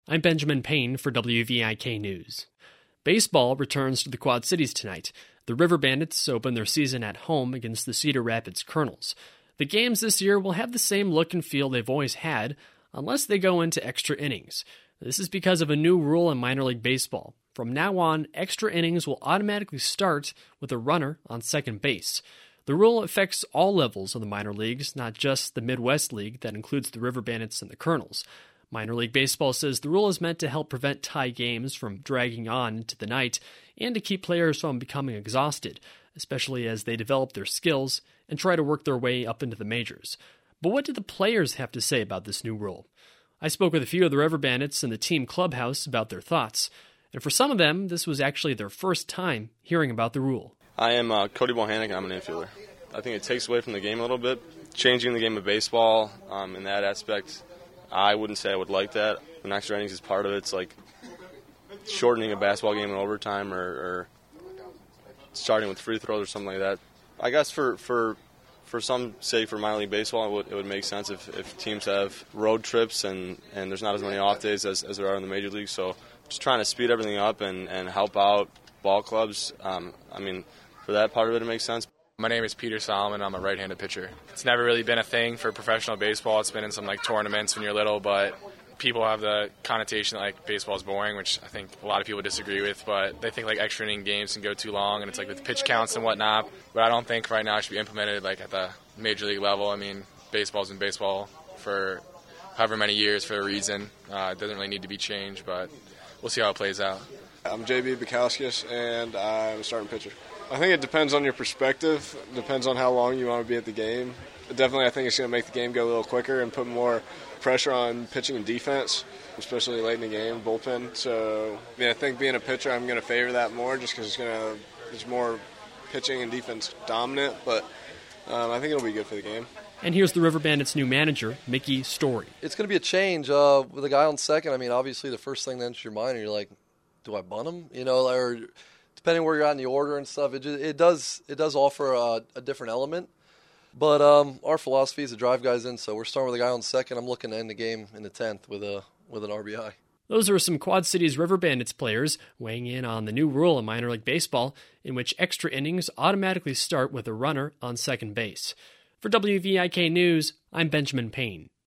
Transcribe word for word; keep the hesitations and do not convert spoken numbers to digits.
I'm Benjamin Payne for W V I K News. Baseball returns to the Quad Cities tonight. The River Bandits open their season at home against the Cedar Rapids Colonels. The games this year will have the same look and feel they've always had, unless they go into extra innings. This is because of a new rule in minor league baseball. From now on, extra innings will automatically start with a runner on second base. The rule affects all levels of the minor leagues, not just the Midwest League that includes the River Bandits and the Colonels. Minor League Baseball says the rule is meant to help prevent tie games from dragging on into the night and to keep players from becoming exhausted, especially as they develop their skills and try to work their way up into the majors. But what do the players have to say about this new rule? I spoke with a few of the River Bandits in the team clubhouse about their thoughts, and for some of them, this was actually their first time hearing about the rule. I am uh, Cody Bohannon, and I'm an infielder. I think it takes away from the game a little bit, changing the game of baseball um, in that aspect. I wouldn't say I would like that. When extra innings is part of it, it's like shortening a basketball game in overtime or, or starting with free throws or something like that. I guess for for, for some sake for minor league baseball, it would, it would make sense if, if teams have road trips and, and there's not as many off days as, as there are in the major leagues. So just trying to speed everything up and, and help out ball clubs. Um, I mean, for that part of it, it makes sense. My name is Peter Solomon. I'm a right-handed pitcher. It's never really been a thing for professional baseball. It's been in some like tournaments when you're little, but people have the connotation that like baseball is boring, which I think a lot of people disagree with. But they think like extra inning games can go too long, and it's like with pitch counts and whatnot. But I don't think right now it should be implemented like at the major league level. I mean, baseball's been baseball for however many years for a reason. Uh, it doesn't really need to be changed, but we'll see how it plays out. I'm J B Bukowskis, and I'm a starting pitcher. I think it depends on your perspective. It depends on how long you want to be at the game. Definitely, I think it's going to make the game go a little quicker and put more pressure on pitching and defense, especially late in the game, bullpen. So, I mean, I think being a pitcher, I'm going to favor that more just because it's going to it's more pitching and defense dominant. But um, I think it'll be good for the game. And here's the River Bandits' new manager, Mickey Story. It's going to be a change uh, with a guy on second. I mean, obviously, the first thing that enters your mind, you're like, do I bunt him? You know, or depending where you're at in the order and stuff, it just, it does it does offer a, a different element. But um, our philosophy is to drive guys in, so we're starting with a guy on second. I'm looking to end the game in the tenth with a with an R B I. Those are some Quad Cities River Bandits players weighing in on the new rule in minor league baseball, in which extra innings automatically start with a runner on second base. For W V I K News, I'm Benjamin Payne.